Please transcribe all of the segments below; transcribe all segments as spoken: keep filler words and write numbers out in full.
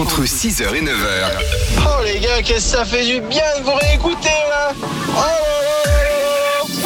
entre six heures et neuf heures. Oh les gars, qu'est-ce que ça fait du bien de vous réécouter là. Oh là là là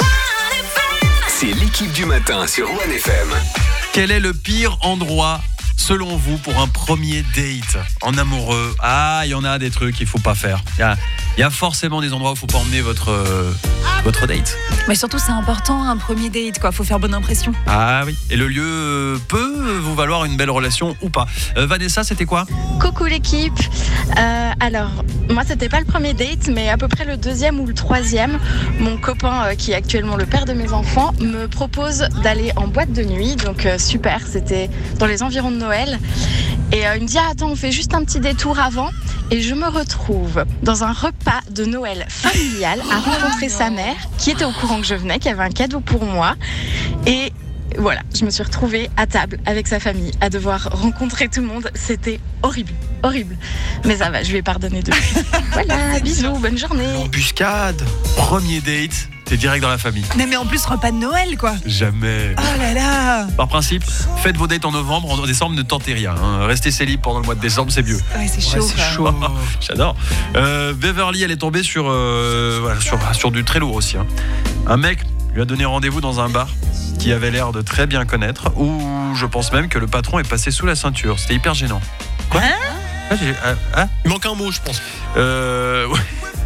là. C'est l'équipe du matin sur One F M. Quel est le pire endroit selon vous pour un premier date en amoureux? Ah, il y en a des trucs qu'il faut pas faire. Il y a, il y a forcément des endroits où il faut pas emmener votre, euh, votre date. Mais surtout, c'est important, un premier date, quoi. Faut faire bonne impression. Ah oui. Et le lieu euh, peut vous valoir une belle relation ou pas. Euh, Vanessa, c'était quoi? Coucou l'équipe. Euh, alors, moi c'était pas le premier date, mais à peu près le deuxième ou le troisième. Mon copain, euh, qui est actuellement le père de mes enfants, me propose d'aller en boîte de nuit. Donc euh, super, c'était dans les environs de Noël. Et euh, il me dit ah, attends, on fait juste un petit détour avant. Et je me retrouve dans un repas de Noël familial à rencontrer sa mère, qui était au courant que je venais, qui avait un cadeau pour moi. Et voilà, je me suis retrouvée à table avec sa famille, à devoir rencontrer tout le monde. C'était horrible, horrible. Mais ça va, je lui ai pardonné depuis. Voilà, bisous, bonne journée. Embuscade. Premier date, t'es direct dans la famille. Non, mais en plus, repas de Noël, quoi. Jamais. Oh là là. Par principe, faites vos dates en novembre, en décembre, ne tentez rien. Hein. Restez célib pendant le mois de décembre, c'est mieux. Ouais, c'est chaud. Ouais, c'est chaud. J'adore. Euh, Beverly, elle est tombée sur, euh, voilà, sur, sur du très lourd aussi. Hein. Un mec lui a donné rendez-vous dans un bar qui avait l'air de très bien connaître, où je pense même que le patron est passé sous la ceinture. C'était hyper gênant. Quoi? Hein? Ah, j'ai, ah, ah Il manque un mot, je pense. Euh... ouais.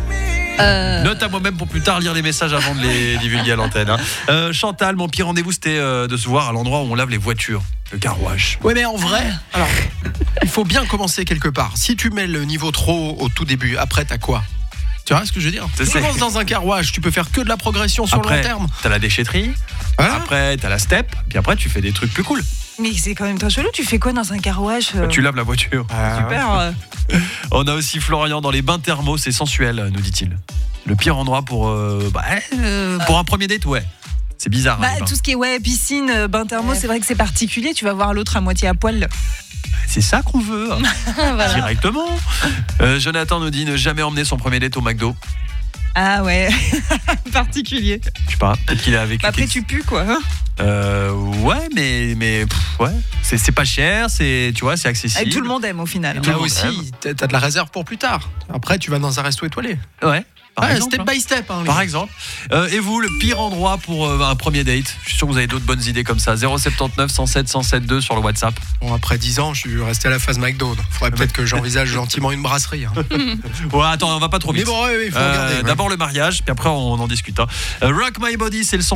Euh... Note à moi-même pour plus tard lire les messages avant de les divulguer à l'antenne. Hein. Euh, Chantal, mon pire rendez-vous, c'était euh, de se voir à l'endroit où on lave les voitures, le car wash. Ouais, mais en vrai, alors, il faut bien commencer quelque part. Si tu mets le niveau trop haut au tout début, après, t'as quoi? Tu vois ce que je veux dire? Tu commences dans un car wash, tu peux faire que de la progression sur après, le long terme. T'as la déchetterie, hein? Après t'as la step, puis après tu fais des trucs plus cool. Mais c'est quand même très chelou, tu fais quoi dans un car wash? euh... Tu laves la voiture. Ah, Super. euh. On a aussi Florian dans les bains thermaux, c'est sensuel, nous dit-il. Le pire endroit pour, euh, bah, euh, pour un premier date, ouais. C'est bizarre. Bah, hein, tout ce qui est ouais, piscine, bain thermo, c'est vrai que c'est particulier. Tu vas voir l'autre à moitié à poil. C'est ça qu'on veut. Voilà. Directement. Euh, Jonathan nous dit ne jamais emmener son premier date au McDo. Ah ouais, particulier. Je sais pas, peut-être qu'il est avec. Bah après tu pues quoi. Hein euh, ouais, mais mais pff, ouais, c'est c'est pas cher, c'est tu vois, c'est accessible. Et tout le monde aime au final. Et là aussi, t'as de la réserve pour plus tard. Après, tu vas dans un resto étoilé. Ouais. Par ouais, exemple, step by step. Hein, par exemple. Euh, et vous, le pire endroit pour euh, un premier date? Je suis sûr que vous avez d'autres bonnes idées comme ça. zéro sept neuf cent sept cent sept deux sur le WhatsApp. Bon, après dix ans, je suis resté à la phase McDo. Il faudrait peut-être que j'envisage gentiment une brasserie. Hein. Ouais, attends, on va pas trop vite. Mais bon, ouais, ouais, il faut euh, regarder. Ouais. D'abord le mariage, puis après on en discute. Hein. Rock My Body, c'est le son.